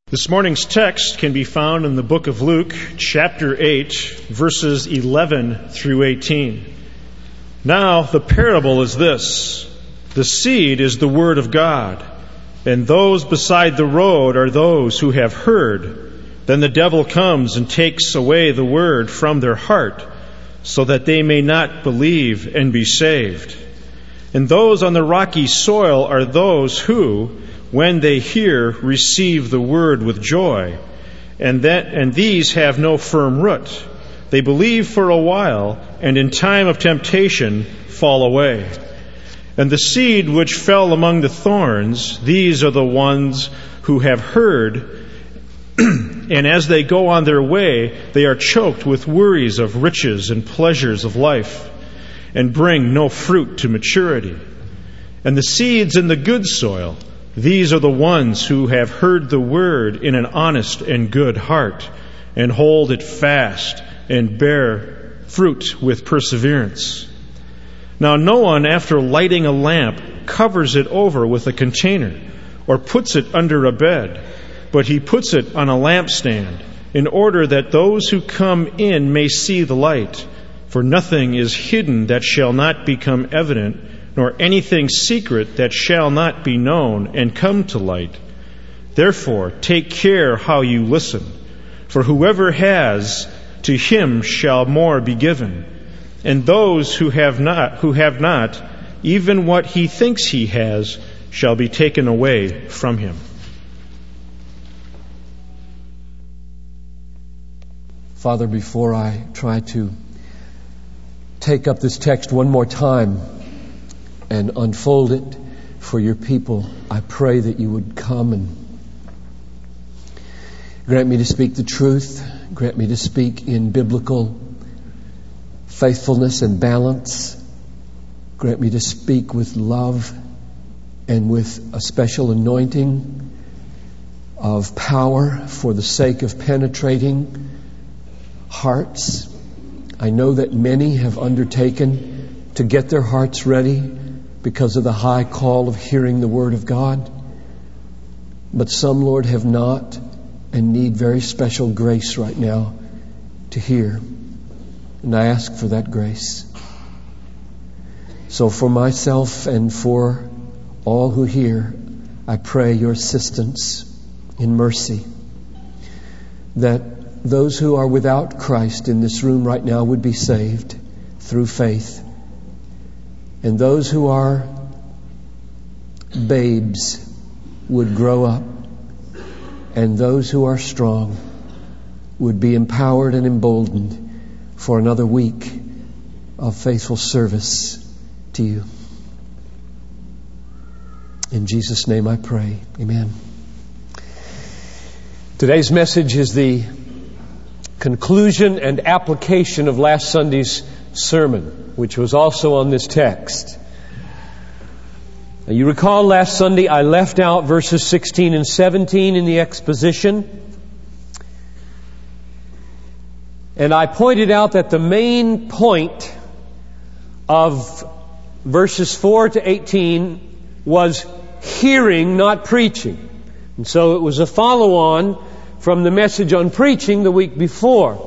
This morning's text can be found in the book of Luke, chapter 8, verses 11 through 18. Now, the parable is this. The seed is the word of God, and those beside the road are those who have heard. Then the devil comes and takes away the word from their heart, so that they may not believe and be saved. And those on the rocky soil are those who, when they hear, receive the word with joy, and these have no firm root. They believe for a while, and in time of temptation fall away. And the seed which fell among the thorns, these are the ones who have heard, and as they go on their way, they are choked with worries of riches and pleasures of life, and bring no fruit to maturity. And the seeds in the good soil, these are the ones who have heard the word in an honest and good heart, and hold it fast and bear fruit with perseverance. Now no one, after lighting a lamp, covers it over with a container, or puts it under a bed, but he puts it on a lampstand, in order that those who come in may see the light. For nothing is hidden that shall not become evident, nor anything secret that shall not be known and come to light. Therefore, take care how you listen. For whoever has, to him shall more be given. And those who have not, even what he thinks he has, shall be taken away from him. Father, before I try to take up this text one more time and unfold it for your people, I pray that you would come and grant me to speak the truth, grant me to speak in biblical faithfulness and balance, grant me to speak with love and with a special anointing of power for the sake of penetrating hearts. I know that many have undertaken to get their hearts ready because of the high call of hearing the Word of God. But some, Lord, have not and need very special grace right now to hear. And I ask for that grace. So for myself and for all who hear, I pray your assistance in mercy, that those who are without Christ in this room right now would be saved through faith. And those who are babes would grow up. And those who are strong would be empowered and emboldened for another week of faithful service to you. In Jesus' name I pray. Amen. Today's message is the conclusion and application of last Sunday's sermon, which was also on this text. Now, you recall last Sunday I left out verses 16 and 17 in the exposition. And I pointed out that the main point of verses 4 to 18 was hearing, not preaching. And so it was a follow-on from the message on preaching the week before.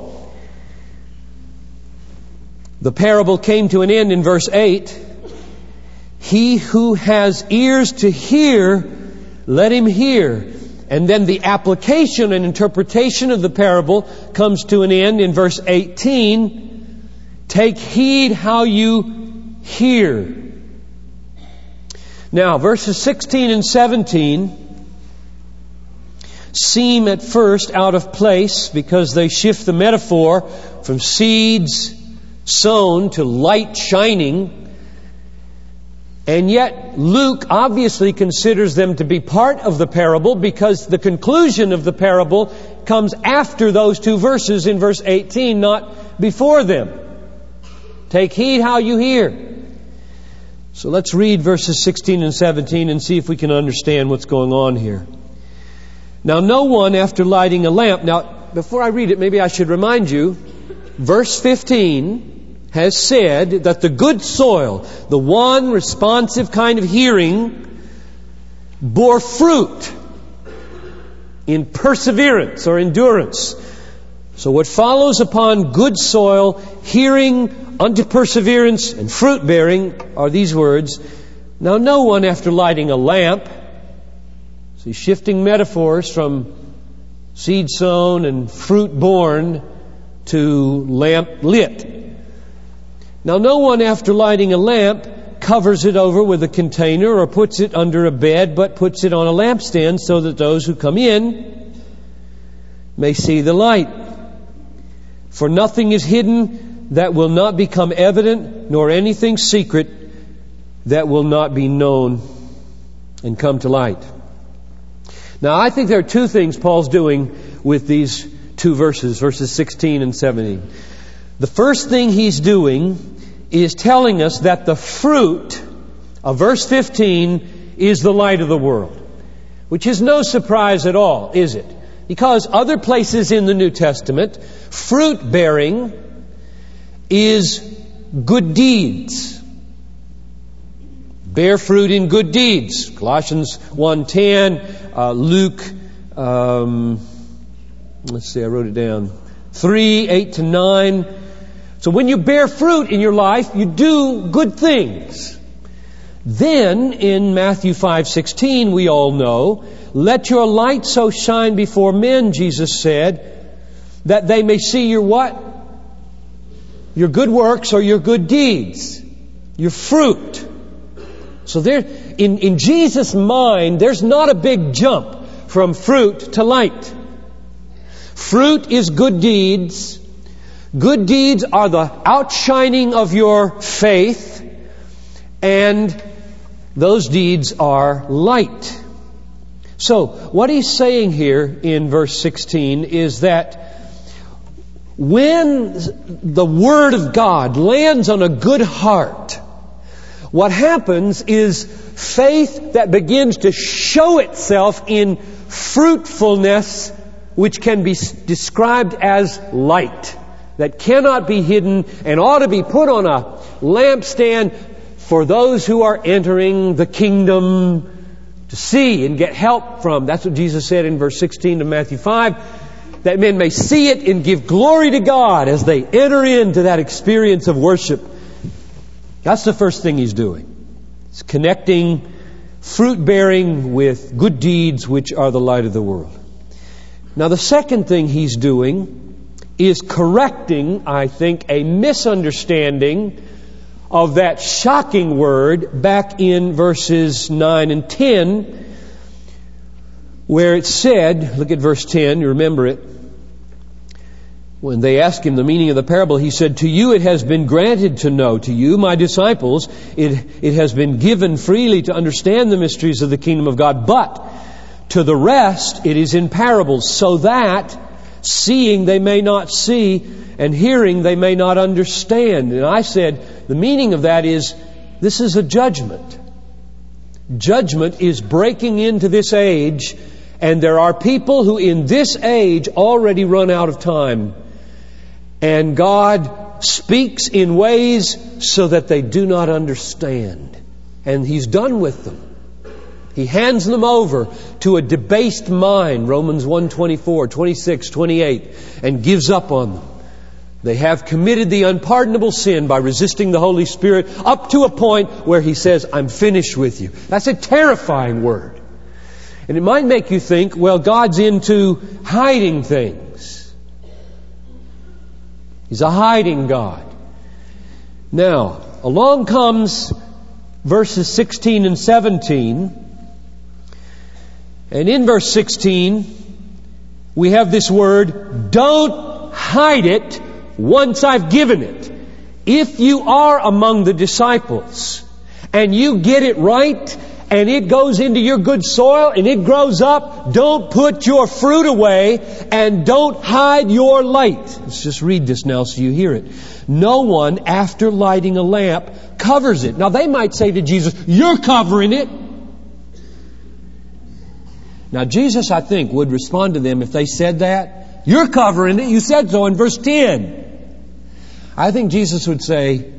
The parable came to an end in verse 8. He who has ears to hear, let him hear. And then the application and interpretation of the parable comes to an end in verse 18. Take heed how you hear. Now, verses 16 and 17 seem at first out of place because they shift the metaphor from seeds sown to light shining. And yet Luke obviously considers them to be part of the parable because the conclusion of the parable comes after those two verses in verse 18, not before them. Take heed how you hear. So let's read verses 16 and 17 and see if we can understand what's going on here. Now, no one after lighting a lamp... Now, before I read it, maybe I should remind you, verse 15 has said that the good soil, the one responsive kind of hearing, bore fruit. in perseverance or endurance. So what follows upon good soil, hearing unto perseverance and fruit bearing, are these words. Now no one after lighting a lamp, see, shifting metaphors from seed sown and fruit born to lamp lit. Now no one after lighting a lamp covers it over with a container or puts it under a bed, but puts it on a lampstand so that those who come in may see the light. For nothing is hidden that will not become evident, nor anything secret that will not be known and come to light. Now I think there are two things Paul's doing with these two verses 16 and 17. The first thing he's doing is telling us that the fruit of verse 15 is the light of the world, which is no surprise at all, is it? Because other places in the New Testament, fruit bearing is good deeds. Bear fruit in good deeds. Colossians 1:10, Luke, I wrote it down, 3:8-9. So when you bear fruit in your life, you do good things. Then in Matthew 5:16, we all know, let your light so shine before men, Jesus said, that they may see your what? Your good works or your good deeds. Your fruit. So there, in Jesus' mind, there's not a big jump from fruit to light. Fruit is good deeds. Good deeds are the outshining of your faith, and those deeds are light. So, what he's saying here in verse 16 is that when the Word of God lands on a good heart, what happens is faith that begins to show itself in fruitfulness, which can be described as light, that cannot be hidden and ought to be put on a lampstand for those who are entering the kingdom to see and get help from. That's what Jesus said in verse 16 of Matthew 5, that men may see it and give glory to God as they enter into that experience of worship. That's the first thing he's doing. It's connecting fruit bearing with good deeds, which are the light of the world. Now the second thing he's doing is correcting, I think, a misunderstanding of that shocking word back in verses 9 and 10, where it said, look at verse 10, you remember it. When they asked him the meaning of the parable, he said, to you it has been granted to know, to you, my disciples, it has been given freely to understand the mysteries of the kingdom of God, but to the rest it is in parables, so that seeing they may not see, and hearing they may not understand. And I said, the meaning of that is, this is a judgment. Judgment is breaking into this age, and there are people who in this age already run out of time. And God speaks in ways so that they do not understand. And He's done with them. He hands them over to a debased mind, Romans 1:24, 26, 28, and gives up on them. They have committed the unpardonable sin by resisting the Holy Spirit up to a point where He says, I'm finished with you. That's a terrifying word. And it might make you think, well, God's into hiding things. He's a hiding God. Now, along comes verses 16 and 17. And in verse 16, we have this word, don't hide it once I've given it. If you are among the disciples and you get it right and it goes into your good soil and it grows up, don't put your fruit away and don't hide your light. Let's just read this now so you hear it. No one, after lighting a lamp, covers it. Now they might say to Jesus, you're covering it. Now Jesus, I think, would respond to them if they said that. You're covering it. You said so in verse 10. I think Jesus would say,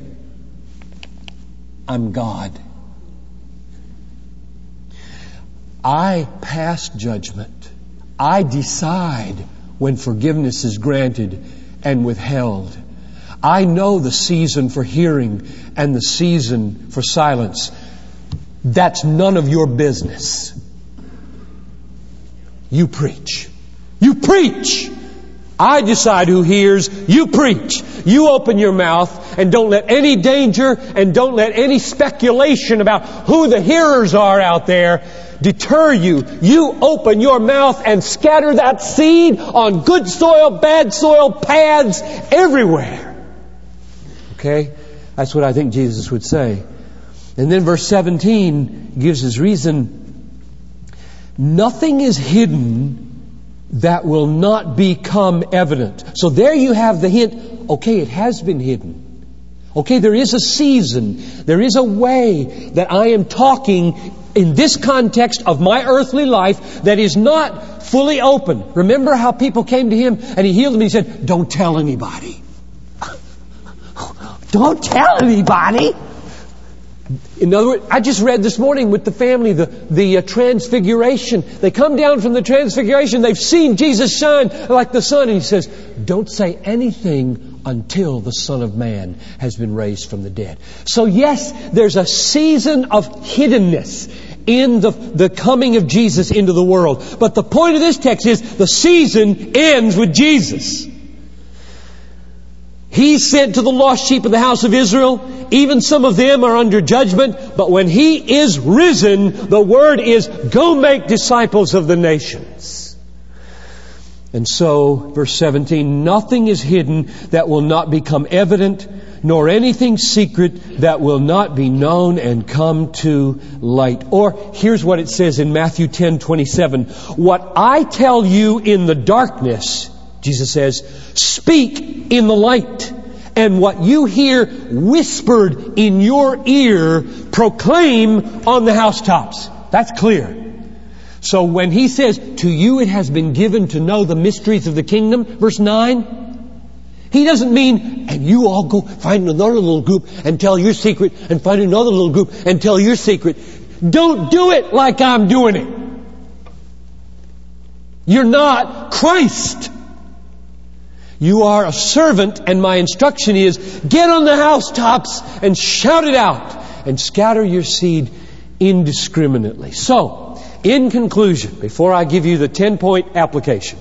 I'm God. I pass judgment. I decide when forgiveness is granted and withheld. I know the season for hearing and the season for silence. That's none of your business. You preach. You preach! I decide who hears. You preach. You open your mouth and don't let any danger and don't let any speculation about who the hearers are out there deter you. You open your mouth and scatter that seed on good soil, bad soil, paths, everywhere. Okay? That's what I think Jesus would say. And then verse 17 gives his reason. Nothing is hidden that will not become evident. So there you have the hint. Okay, it has been hidden. Okay, there is a season. There is a way that I am talking in this context of my earthly life that is not fully open. Remember how people came to him and he healed them and he said, don't tell anybody. Don't tell anybody. In other words, I just read this morning with the family the transfiguration. They come down from the transfiguration. They've seen Jesus shine like the sun. And he says, don't say anything until the Son of Man has been raised from the dead. So yes, there's a season of hiddenness in the coming of Jesus into the world. But the point of this text is the season ends with Jesus. He's sent to the lost sheep of the house of Israel. Even some of them are under judgment. But when He is risen, the word is, go make disciples of the nations. And so, verse 17, nothing is hidden that will not become evident, nor anything secret that will not be known and come to light. Or, here's what it says in Matthew 10:27. What I tell you in the darkness, Jesus says, speak in the light. And what you hear whispered in your ear, proclaim on the housetops. That's clear. So when He says, to you it has been given to know the mysteries of the kingdom, verse 9, He doesn't mean, and you all go find another little group and tell your secret, and find another little group and tell your secret. Don't do it like I'm doing it. You're not Christ. You are a servant, and my instruction is, get on the housetops and shout it out and scatter your seed indiscriminately. So, in conclusion, before I give you the 10-point application,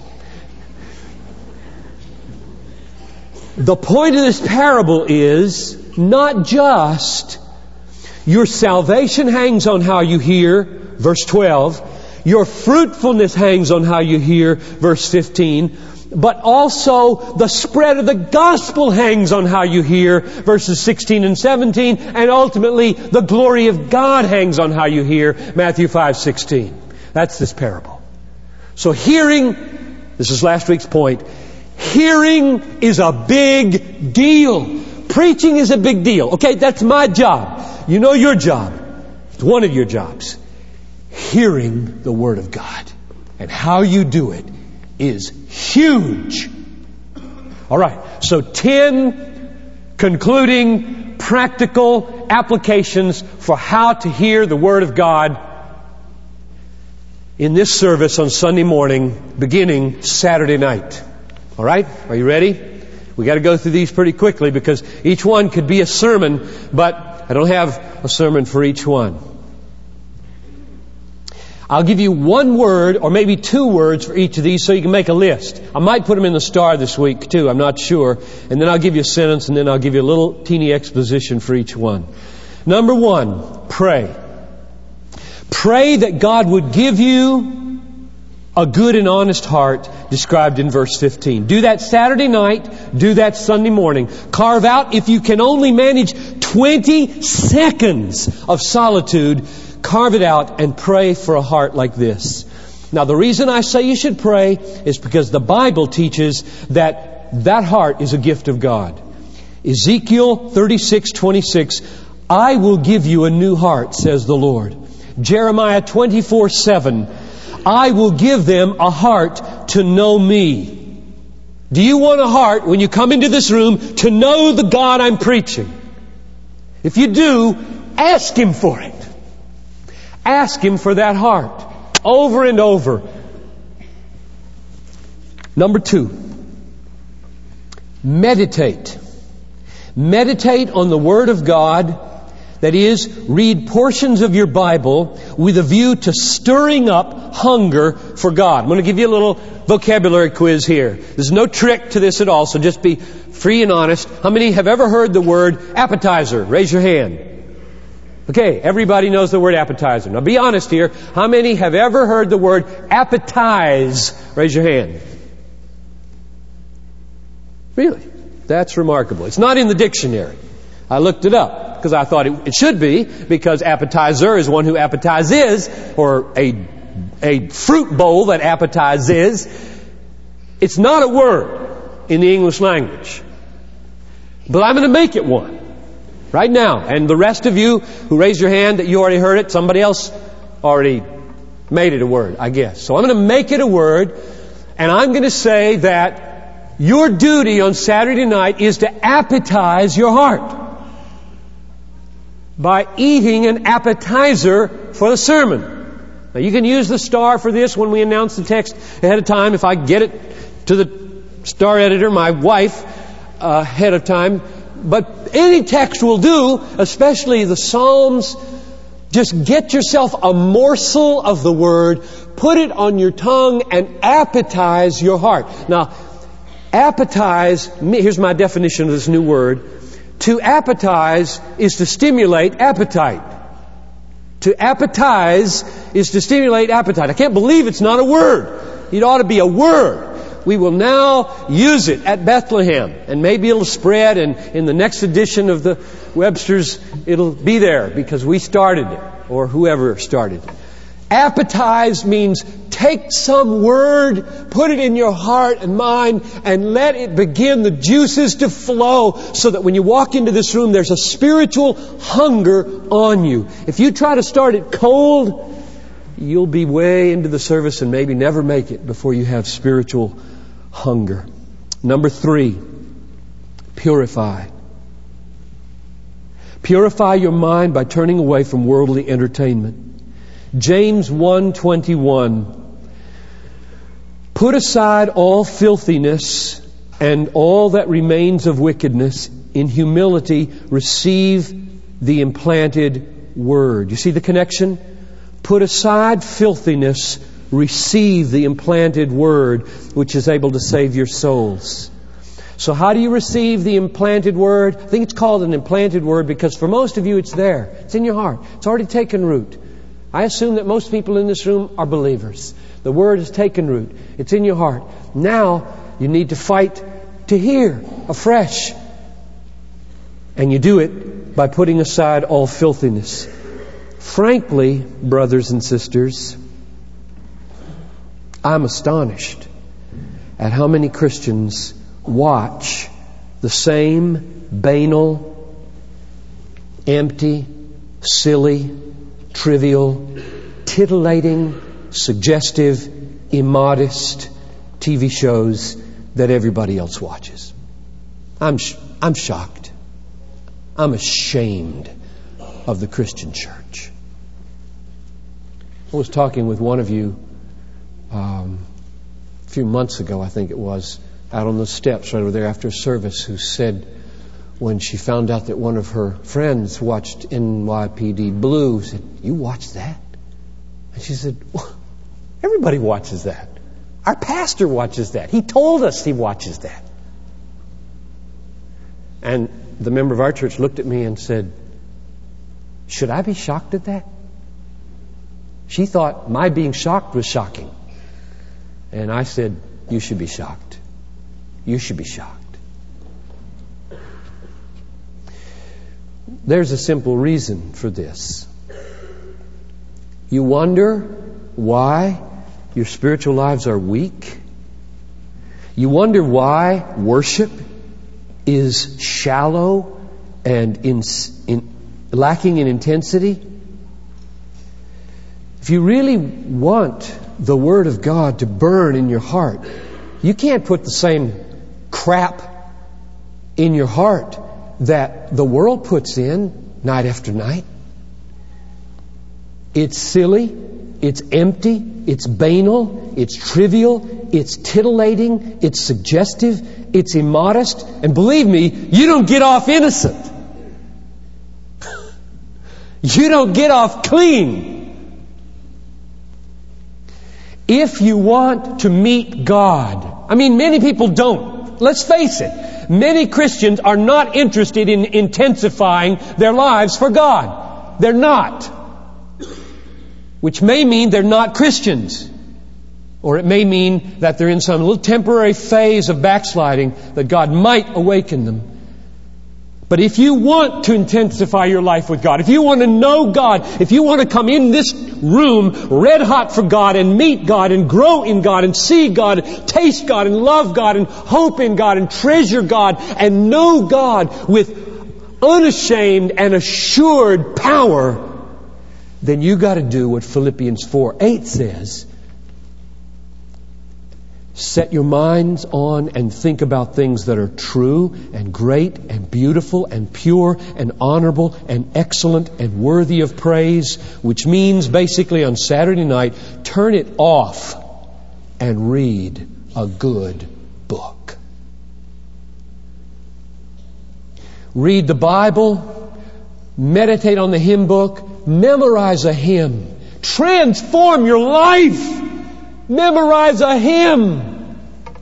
the point of this parable is not just your salvation hangs on how you hear, verse 12, your fruitfulness hangs on how you hear, verse 15, but also the spread of the gospel hangs on how you hear, verses 16 and 17, and ultimately the glory of God hangs on how you hear, Matthew 5:16. That's this parable. So hearing, this is last week's point, hearing is a big deal. Preaching is a big deal. Okay, that's my job. You know your job. It's one of your jobs. Hearing the Word of God. And how you do it is huge. All right. So 10 concluding practical applications for how to hear the Word of God in this service on Sunday morning, beginning Saturday night. All right? Are you ready? We got to go through these pretty quickly because each one could be a sermon, but I don't have a sermon for each one. I'll give you one word or maybe 2 words for each of these so you can make a list. I might put them in the star this week too, I'm not sure. And then I'll give you a sentence and then I'll give you a little teeny exposition for each one. Number 1, pray. Pray that God would give you a good and honest heart described in verse 15. Do that Saturday night. Do that Sunday morning. Carve out, if you can only manage 20 seconds of solitude, carve it out and pray for a heart like this. Now, the reason I say you should pray is because the Bible teaches that heart is a gift of God. Ezekiel 36:26, I will give you a new heart, says the Lord. Jeremiah 24:7, I will give them a heart to know me. Do you want a heart when you come into this room to know the God I'm preaching? If you do, ask Him for it. Ask Him for that heart over and over. Number 2, meditate. Meditate on the Word of God. That is, read portions of your Bible with a view to stirring up hunger for God. I'm going to give you a little vocabulary quiz here. There's no trick to this at all, so just be free and honest. How many have ever heard the word appetizer? Raise your hand. Okay, everybody knows the word appetizer. Now be honest here. How many have ever heard the word appetize? Raise your hand. Really? That's remarkable. It's not in the dictionary. I looked it up because I thought it should be, because appetizer is one who appetizes, or a fruit bowl that appetizes. It's not a word in the English language. But I'm going to make it one right now. And the rest of you who raised your hand that you already heard it, somebody else already made it a word, I guess. So I'm going to make it a word, and I'm going to say that your duty on Saturday night is to appetize your heart by eating an appetizer for the sermon. Now you can use the star for this when we announce the text ahead of time. If I get it to the star editor, my wife, ahead of time. But any text will do, especially the Psalms. Just get yourself a morsel of the Word, put it on your tongue, and appetize your heart. Now, appetize, here's my definition of this new word. To appetize is to stimulate appetite. To appetize is to stimulate appetite. I can't believe it's not a word. It ought to be a word. We will now use it at Bethlehem, and maybe it'll spread, and in the next edition of the Webster's it'll be there because we started it, or whoever started it. Appetize means take some word, put it in your heart and mind, and let it begin the juices to flow so that when you walk into this room, there's a spiritual hunger on you. If you try to start it cold, you'll be way into the service and maybe never make it before you have spiritual hunger. Number 3, purify. Purify your mind by turning away from worldly entertainment. James 1:21. Put aside all filthiness and all that remains of wickedness. In humility receive the implanted word. You see the connection? Put aside filthiness, receive the implanted word, which is able to save your souls. So how do you receive the implanted word? I think it's called an implanted word because for most of you it's there. It's in your heart. It's already taken root. I assume that most people in this room are believers. The Word has taken root. It's in your heart. Now you need to fight to hear afresh. And you do it by putting aside all filthiness. Frankly, brothers and sisters, I'm astonished at how many Christians watch the same banal, empty, silly, trivial, titillating, suggestive, immodest TV shows that everybody else watches. I'm shocked. I'm ashamed of the Christian church. I was talking with one of you a few months ago, I think it was, out on the steps right over there after service, who said when she found out that one of her friends watched NYPD Blue, said, "You watch that?" And she said, "Well, everybody watches that. Our pastor watches that. He told us he watches that." And the member of our church looked at me and said, "Should I be shocked at that?" She thought my being shocked was shocking. And I said, "You should be shocked. You should be shocked." There's a simple reason for this. You wonder why your spiritual lives are weak? You wonder why worship is shallow and lacking in intensity? If you really want the Word of God to burn in your heart, you can't put the same crap in your heart that the world puts in night after night. It's silly, it's empty, it's banal, it's trivial, it's titillating, it's suggestive, it's immodest, and believe me, you don't get off innocent. You don't get off clean. If you want to meet God, many people don't. Let's face it. Many Christians are not interested in intensifying their lives for God. They're not. Which may mean they're not Christians. Or it may mean that they're in some little temporary phase of backsliding that God might awaken them. But if you want to intensify your life with God, if you want to know God, if you want to come in this room red hot for God and meet God and grow in God and see God, taste God and love God and hope in God and treasure God and know God with unashamed and assured power, then you got to do what Philippians 4:8 says. Set your minds on and think about things that are true and great and beautiful and pure and honorable and excellent and worthy of praise, which means basically on Saturday night, turn it off and read a good book. Read the Bible, meditate on the hymn book, memorize a hymn, transform your life. Memorize a hymn.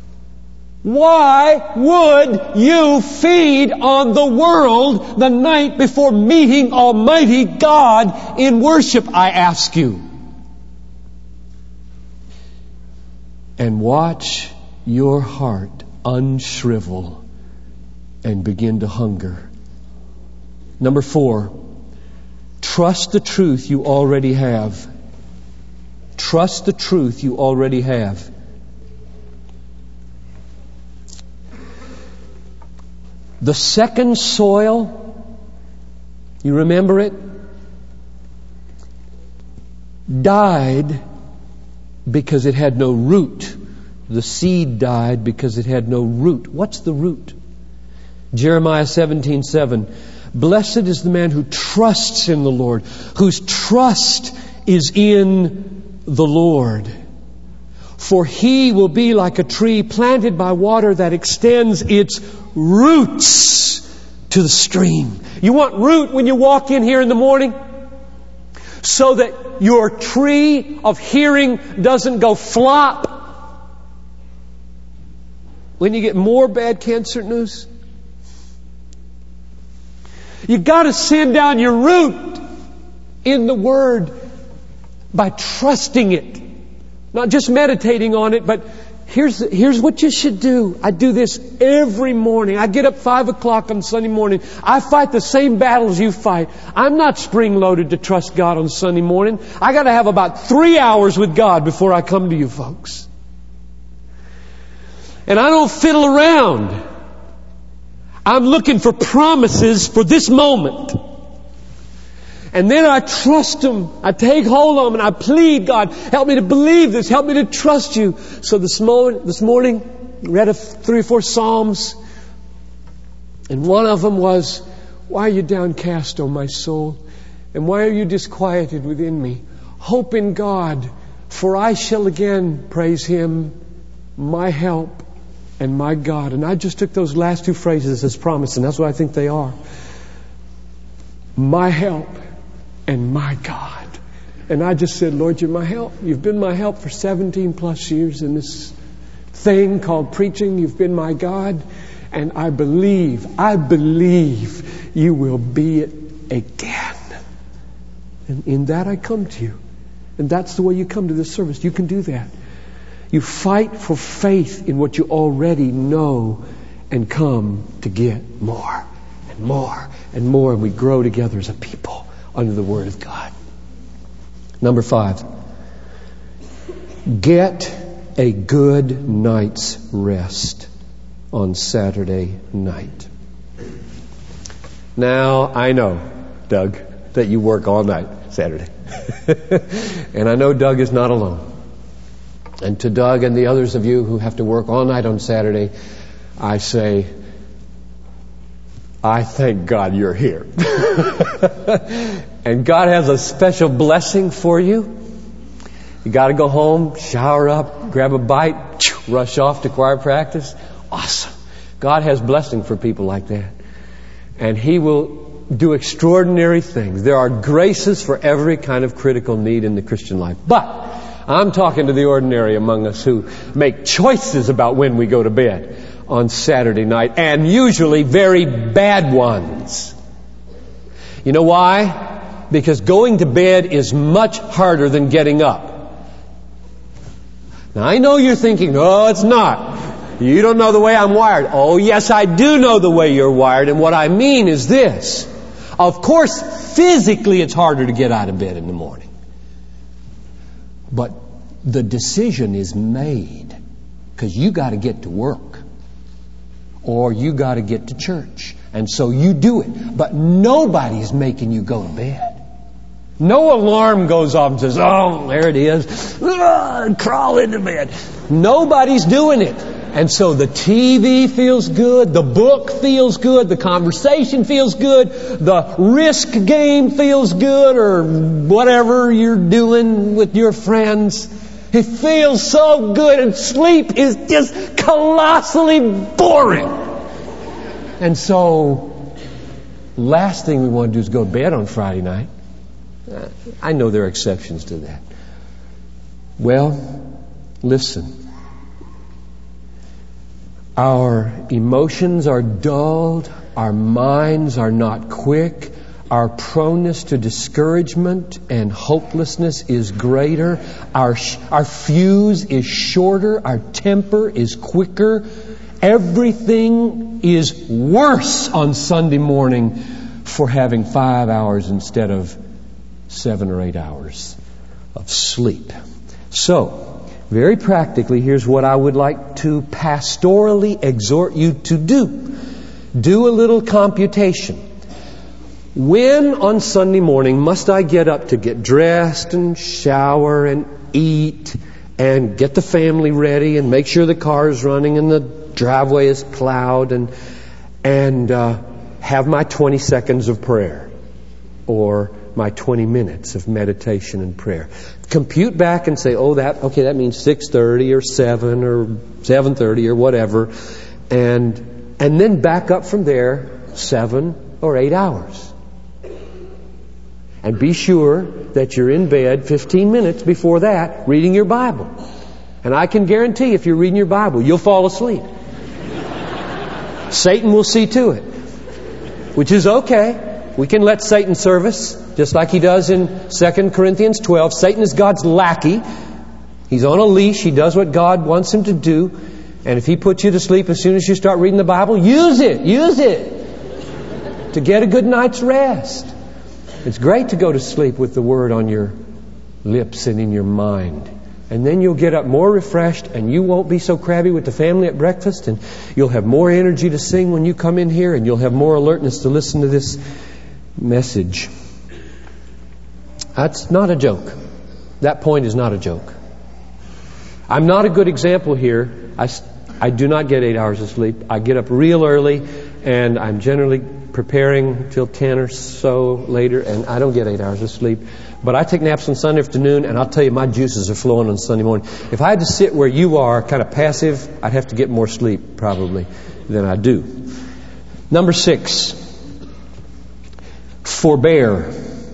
Why would you feed on the world the night before meeting Almighty God in worship, I ask you? And watch your heart unshrivel and begin to hunger. Number 4, trust the truth you already have. Trust the truth you already have. The second soil, you remember it? Died because it had no root. The seed died because it had no root. What's the root? Jeremiah 17:7. Blessed is the man who trusts in the Lord, whose trust is in the Lord. For he will be like a tree planted by water that extends its roots to the stream. You want root when you walk in here in the morning? So that your tree of hearing doesn't go flop when you get more bad cancer news. You got to send down your root in the Word by trusting it. Not just meditating on it, but here's what you should do. I do this every morning. I get up 5 o'clock on Sunday morning. I fight the same battles you fight. I'm not spring-loaded to trust God on Sunday morning. I got to have about 3 hours with God before I come to you folks. And I don't fiddle around. I'm looking for promises for this moment. And then I trust Him. I take hold of Him and I plead, God, help me to believe this. Help me to trust You. So this morning, read 3 or 4 Psalms. And one of them was, why are you downcast, O my soul? And why are you disquieted within me? Hope in God, for I shall again praise Him, my help and my God. And I just took those last 2 phrases as promise, and that's what I think they are. My help and my God. And I just said, Lord, You're my help. You've been my help for 17 plus years in this thing called preaching. You've been my God. And I believe You will be it again. And in that I come to You. And that's the way you come to this service. You can do that. You fight for faith in what you already know and come to get more and more and more. And we grow together as a people under the Word of God. Number 5. Get a good night's rest on Saturday night. Now, I know, Doug, that you work all night Saturday. And I know Doug is not alone. And to Doug and the others of you who have to work all night on Saturday, I say, I thank God you're here. And God has a special blessing for you. You got to go home, shower up, grab a bite, rush off to choir practice. Awesome. God has blessing for people like that. And He will do extraordinary things. There are graces for every kind of critical need in the Christian life. But I'm talking to the ordinary among us who make choices about when we go to bed on Saturday night, and usually very bad ones. You know why? Because going to bed is much harder than getting up. Now I know you're thinking, oh, it's not. You don't know the way I'm wired. Oh, yes, I do know the way you're wired. And what I mean is this. Of course, physically it's harder to get out of bed in the morning. But the decision is made because you got to get to work or you got to get to church. And so you do it. But nobody's making you go to bed. No alarm goes off and says, oh, there it is. Crawl into bed. Nobody's doing it. And so the TV feels good, the book feels good, the conversation feels good, the risk game feels good, or whatever you're doing with your friends. It feels so good, and sleep is just colossally boring. And so, last thing we want to do is go to bed on Friday night. I know there are exceptions to that. Well, listen. Our emotions are dulled. Our minds are not quick. Our proneness to discouragement and hopelessness is greater. Our fuse is shorter. Our temper is quicker. Everything is worse on Sunday morning for having 5 hours instead of 7 or 8 hours of sleep. So, very practically, here's what I would like to pastorally exhort you to do. Do a little computation. When on Sunday morning must I get up to get dressed and shower and eat and get the family ready and make sure the car is running and the driveway is plowed and have my 20 seconds of prayer or my 20 minutes of meditation and prayer? Compute back and say, that means 6:30 or 7 or 7:30 or whatever. And then back up from there 7 or 8 hours. And be sure that you're in bed 15 minutes before that reading your Bible. And I can guarantee if you're reading your Bible, you'll fall asleep. Satan will see to it. Which is okay. We can let Satan serve us, just like he does in 2 Corinthians 12. Satan is God's lackey. He's on a leash. He does what God wants him to do. And if he puts you to sleep as soon as you start reading the Bible, use it to get a good night's rest. It's great to go to sleep with the Word on your lips and in your mind. And then you'll get up more refreshed, and you won't be so crabby with the family at breakfast, and you'll have more energy to sing when you come in here, and you'll have more alertness to listen to this message. That's not a joke. That point is not a joke. I'm not a good example here. I do not get 8 hours of sleep. I get up real early, and I'm generally preparing till 10 or so later, and I don't get 8 hours of sleep. But I take naps on Sunday afternoon, and I'll tell you, my juices are flowing on Sunday morning. If I had to sit where you are, kind of passive, I'd have to get more sleep, probably, than I do. Number 6. Forbear.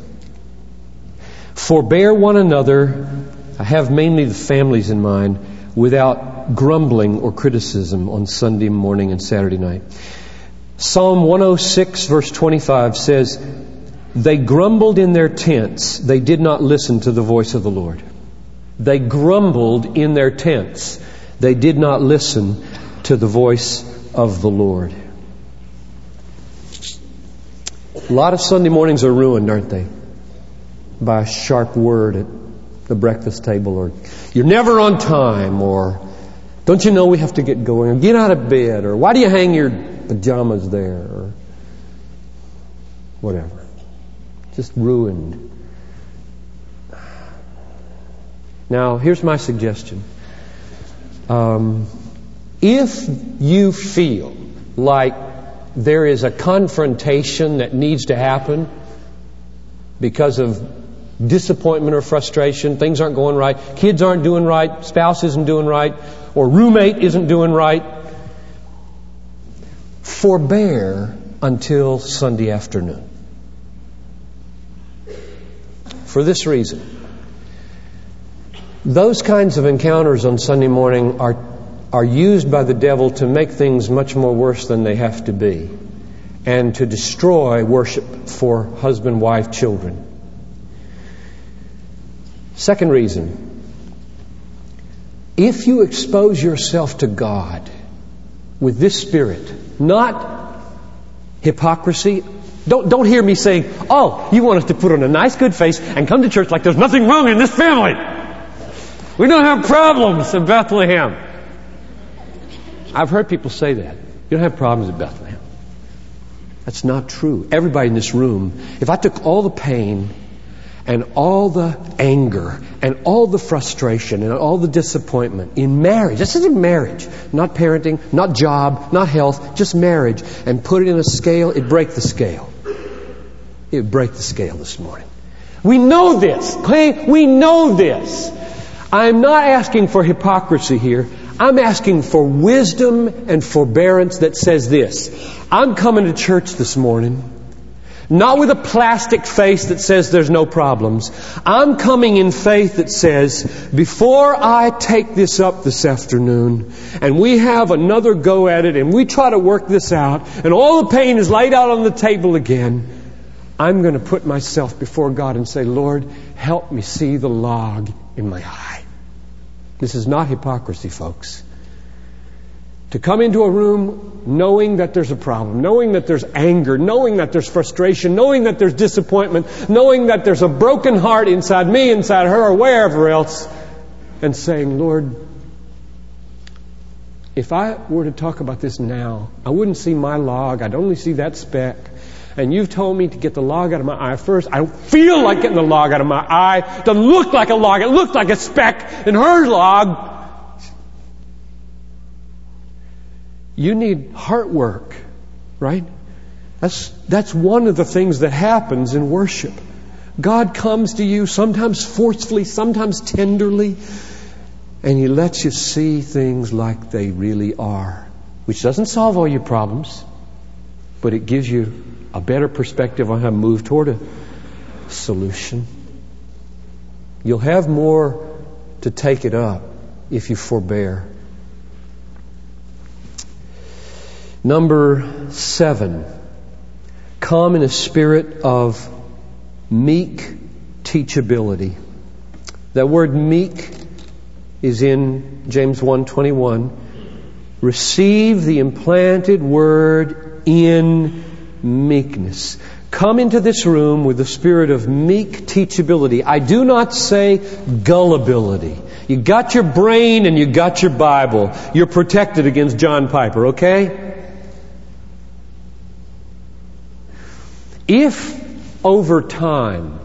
Forbear one another. I have mainly the families in mind, without grumbling or criticism on Sunday morning and Saturday night. Psalm 106 verse 25 says, they grumbled in their tents. They did not listen to the voice of the Lord. They grumbled in their tents. They did not listen to the voice of the Lord. A lot of Sunday mornings are ruined, aren't they? By a sharp word at the breakfast table, or you're never on time, or don't you know we have to get going, or get out of bed, or why do you hang your pajamas there, or whatever. Just ruined. Now, here's my suggestion. If you feel like there is a confrontation that needs to happen because of disappointment or frustration, things aren't going right, kids aren't doing right, spouse isn't doing right, or roommate isn't doing right, forbear until Sunday afternoon. For this reason. Those kinds of encounters on Sunday morning are used by the devil to make things much more worse than they have to be, and to destroy worship for husband, wife, children. Second reason, if you expose yourself to God with this spirit, not hypocrisy. Don't hear me saying, oh, you want us to put on a nice good face and come to church like there's nothing wrong in this family. We don't have problems in Bethlehem. I've heard people say that. You don't have problems in Bethlehem. That's not true. Everybody in this room, if I took all the pain and all the anger and all the frustration and all the disappointment in marriage, this isn't marriage, not parenting, not job, not health, just marriage, and put it in a scale, it'd break the scale. It would break the scale this morning. We know this. Okay? We know this. I'm not asking for hypocrisy here. I'm asking for wisdom and forbearance that says this. I'm coming to church this morning, not with a plastic face that says there's no problems. I'm coming in faith that says, before I take this up this afternoon, and we have another go at it, and we try to work this out, and all the pain is laid out on the table again, I'm going to put myself before God and say, Lord, help me see the log in my eye. This is not hypocrisy, folks. To come into a room knowing that there's a problem, knowing that there's anger, knowing that there's frustration, knowing that there's disappointment, knowing that there's a broken heart inside me, inside her, or wherever else, and saying, Lord, if I were to talk about this now, I wouldn't see my log. I'd only see that speck. And you've told me to get the log out of my eye first. I don't feel like getting the log out of my eye. It doesn't look like a log. It looks like a speck in her log. You need heart work, right? That's one of the things that happens in worship. God comes to you sometimes forcefully, sometimes tenderly, and He lets you see things like they really are, which doesn't solve all your problems, but it gives you a better perspective on how to move toward a solution. You'll have more to take it up if you forbear. Number 7, come in a spirit of meek teachability. That word meek is in James 1:21. Receive the implanted word in meekness. Come into this room with the spirit of meek teachability. I do not say gullibility. You got your brain and you got your Bible. You're protected against John Piper, okay? If over time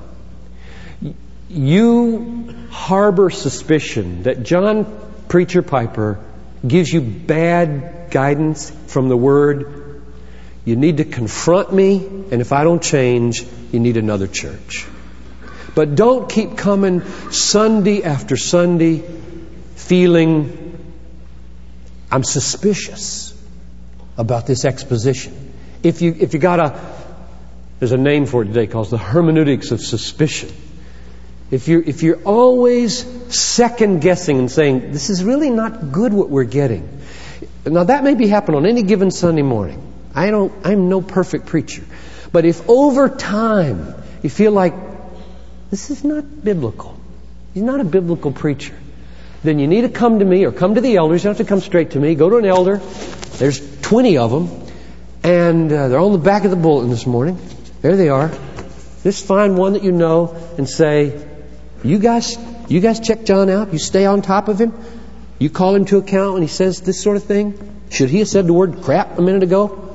you harbor suspicion that John Preacher Piper gives you bad guidance from the Word, you need to confront me, and if I don't change, you need another church. But don't keep coming Sunday after Sunday feeling I'm suspicious about this exposition. If you got there's a name for it today called the hermeneutics of suspicion. If you're always second guessing and saying this is really not good what we're getting. Now that may be happening on any given Sunday morning. I'm no perfect preacher. But if over time you feel like this is not biblical, he's not a biblical preacher, then you need to come to me or come to the elders. You don't have to come straight to me. Go to an elder. There's 20 of them. And they're on the back of the bulletin this morning. There they are. Just find one that you know and say, you guys check John out. You stay on top of him. You call him to account when he says this sort of thing. Should he have said the word crap a minute ago?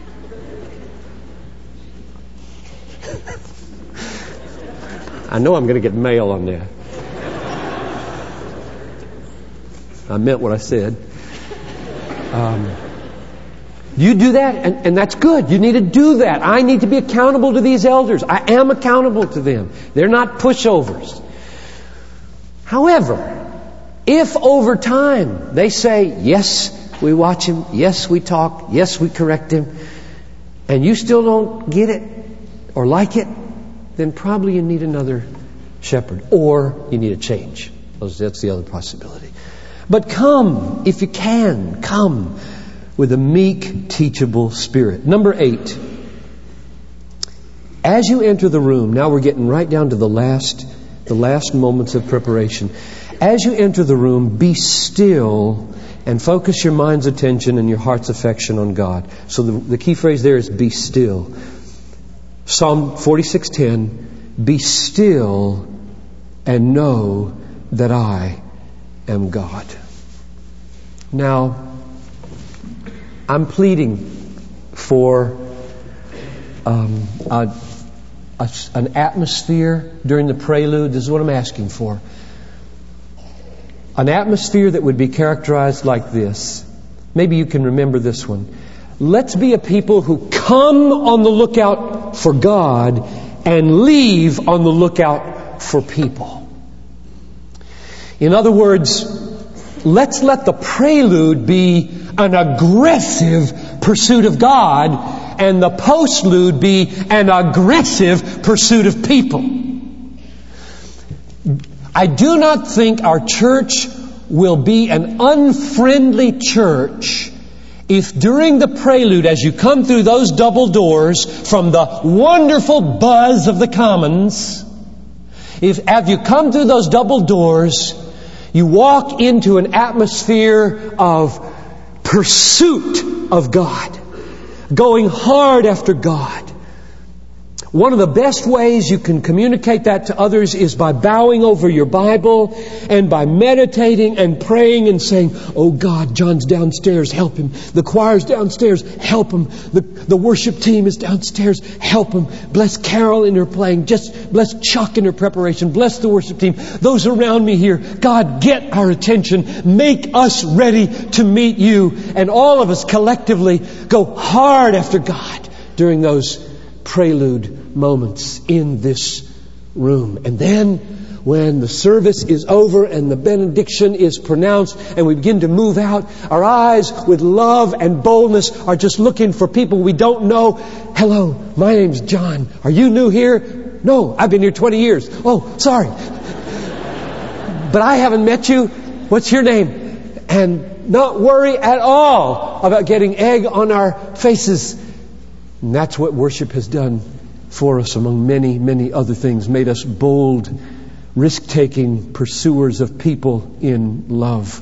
I know I'm going to get mail on that. I meant what I said. You do that, and that's good. You need to do that. I need to be accountable to these elders. I am accountable to them. They're not pushovers. However, if over time they say, yes, we watch him, yes, we talk, yes, we correct him, and you still don't get it or like it, then probably you need another shepherd, or you need a change. That's the other possibility. But come, if you can, come with a meek, teachable spirit. Number 8. As you enter the room, now we're getting right down to the last moments of preparation. As you enter the room, be still and focus your mind's attention and your heart's affection on God. So the key phrase there is be still. Psalm 46:10, be still and know that I am God. Now, I'm pleading for an atmosphere during the prelude. This is what I'm asking for. An atmosphere that would be characterized like this. Maybe you can remember this one. Let's be a people who come on the lookout for God and leave on the lookout for people. In other words, let's let the prelude be an aggressive pursuit of God, and the postlude be an aggressive pursuit of people. I do not think our church will be an unfriendly church if during the prelude, as you come through those double doors from the wonderful buzz of the Commons, if as you come through those double doors, you walk into an atmosphere of pursuit of God, going hard after God. One of the best ways you can communicate that to others is by bowing over your Bible and by meditating and praying and saying, oh God, John's downstairs, help him. The choir's downstairs, help him. The worship team is downstairs, help him. Bless Carol in her playing. Just bless Chuck in her preparation. Bless the worship team. Those around me here, God, get our attention. Make us ready to meet you. And all of us collectively go hard after God during those prelude moments in this room. And then when the service is over and the benediction is pronounced and we begin to move out, our eyes with love and boldness are just looking for people we don't know. Hello, my name's John. Are you new here? No, I've been here 20 years. Oh, sorry. But I haven't met you. What's your name? And not worry at all about getting egg on our faces. And that's what worship has done for us, among many, many other things, made us bold, risk-taking pursuers of people in love.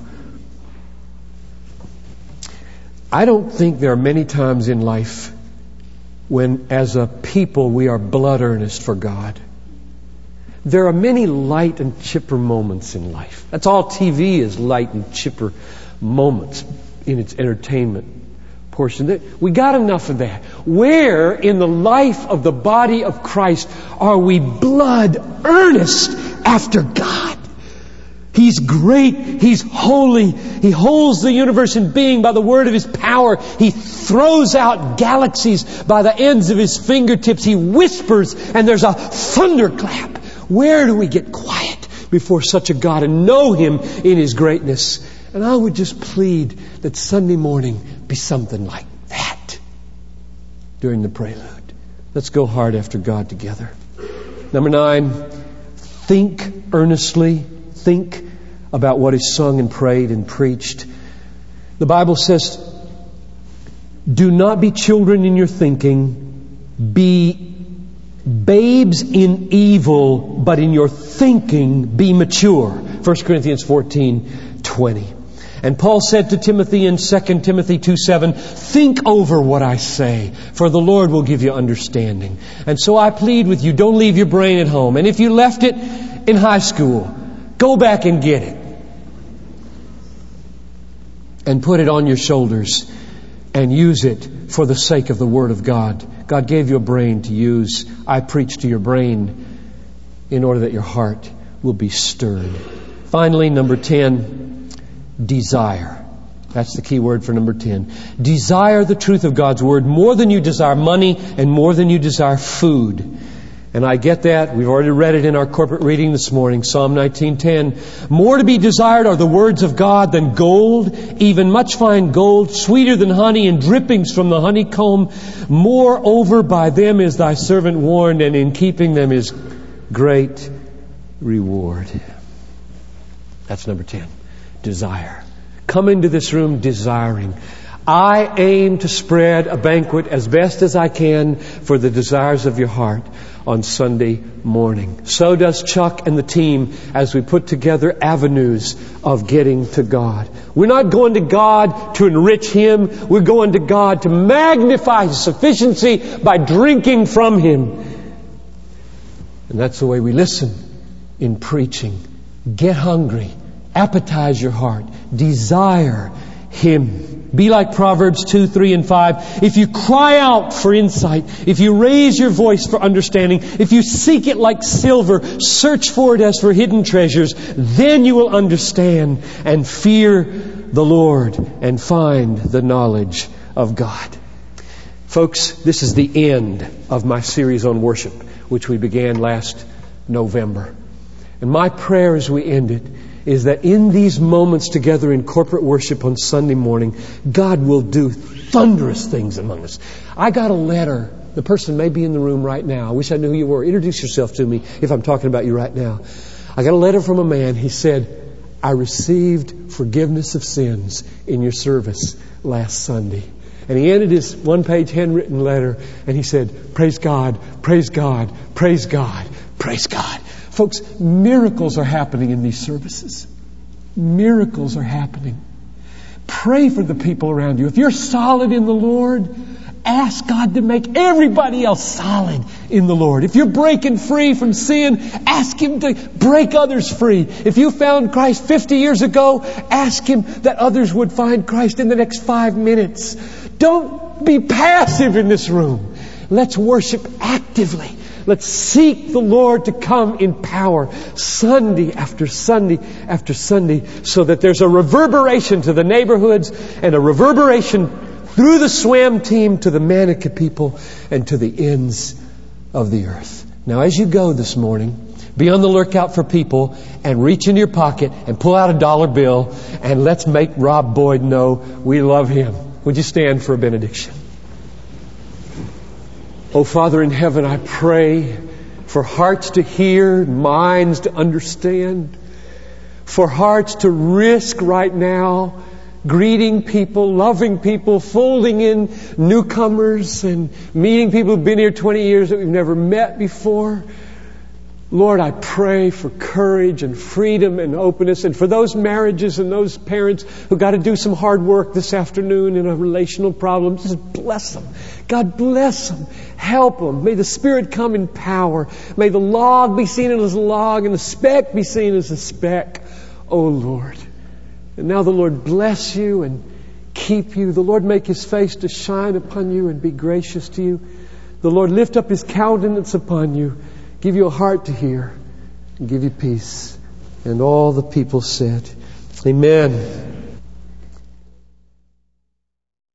I don't think there are many times in life when, as a people, we are blood earnest for God. There are many light and chipper moments in life. That's all TV is, light and chipper moments in its entertainment portion. We got enough of that. Where in the life of the body of Christ are we blood earnest after God? He's great. He's holy. He holds the universe in being by the word of His power. He throws out galaxies by the ends of His fingertips. He whispers and there's a thunderclap. Where do we get quiet before such a God and know Him in His greatness? And I would just plead that Sunday morning be something like that during the prelude. Let's go hard after God together. Number 9, think earnestly. Think about what is sung and prayed and preached. The Bible says, do not be children in your thinking. Be babes in evil, but in your thinking be mature. 1 Corinthians 14:20. And Paul said to Timothy in 2 Timothy 2:7, think over what I say, for the Lord will give you understanding. And so I plead with you, don't leave your brain at home. And if you left it in high school, go back and get it. And put it on your shoulders and use it for the sake of the Word of God. God gave you a brain to use. I preach to your brain in order that your heart will be stirred. Finally, number 10, desire. That's the key word for number 10. Desire the truth of God's Word more than you desire money and more than you desire food. And I get that. We've already read it in our corporate reading this morning, Psalm 19:10. More to be desired are the words of God than gold, even much fine gold, sweeter than honey and drippings from the honeycomb. Moreover, by them is thy servant warned, and in keeping them is great reward. That's number 10. Desire. Come into this room desiring. I aim to spread a banquet as best as I can for the desires of your heart on Sunday morning. So does Chuck and the team as we put together avenues of getting to God. We're not going to God to enrich Him. We're going to God to magnify His sufficiency by drinking from Him. And that's the way we listen in preaching. Get hungry. Appetize your heart. Desire Him. Be like Proverbs 2, 3, and 5. If you cry out for insight, if you raise your voice for understanding, if you seek it like silver, search for it as for hidden treasures, then you will understand and fear the Lord and find the knowledge of God. Folks, this is the end of my series on worship, which we began last November. And my prayer as we end it is that in these moments together in corporate worship on Sunday morning, God will do thunderous things among us. I got a letter. The person may be in the room right now. I wish I knew who you were. Introduce yourself to me if I'm talking about you right now. I got a letter from a man. He said, I received forgiveness of sins in your service last Sunday. And he ended his one-page handwritten letter and he said, praise God, praise God, praise God, praise God. Folks, miracles are happening in these services. Miracles are happening. Pray for the people around you. If you're solid in the Lord, ask God to make everybody else solid in the Lord. If you're breaking free from sin, ask Him to break others free. If you found Christ 50 years ago, ask Him that others would find Christ in the next 5 minutes. Don't be passive in this room. Let's worship actively. Let's seek the Lord to come in power Sunday after Sunday after Sunday so that there's a reverberation to the neighborhoods and a reverberation through the SWAM team to the Manica people and to the ends of the earth. Now as you go this morning, be on the lookout for people and reach into your pocket and pull out a dollar bill and let's make Rob Boyd know we love him. Would you stand for a benediction? Oh, Father in heaven, I pray for hearts to hear, minds to understand, for hearts to risk right now, greeting people, loving people, folding in newcomers and meeting people who've been here 20 years that we've never met before. Lord, I pray for courage and freedom and openness, and for those marriages and those parents who got to do some hard work this afternoon in a relational problem. Just bless them. God bless them. Help them. May the Spirit come in power. May the log be seen as a log and the speck be seen as a speck. Oh Lord. And now the Lord bless you and keep you. The Lord make His face to shine upon you and be gracious to you. The Lord lift up His countenance upon you, give you a heart to hear, and give you peace. And all the people said, Amen.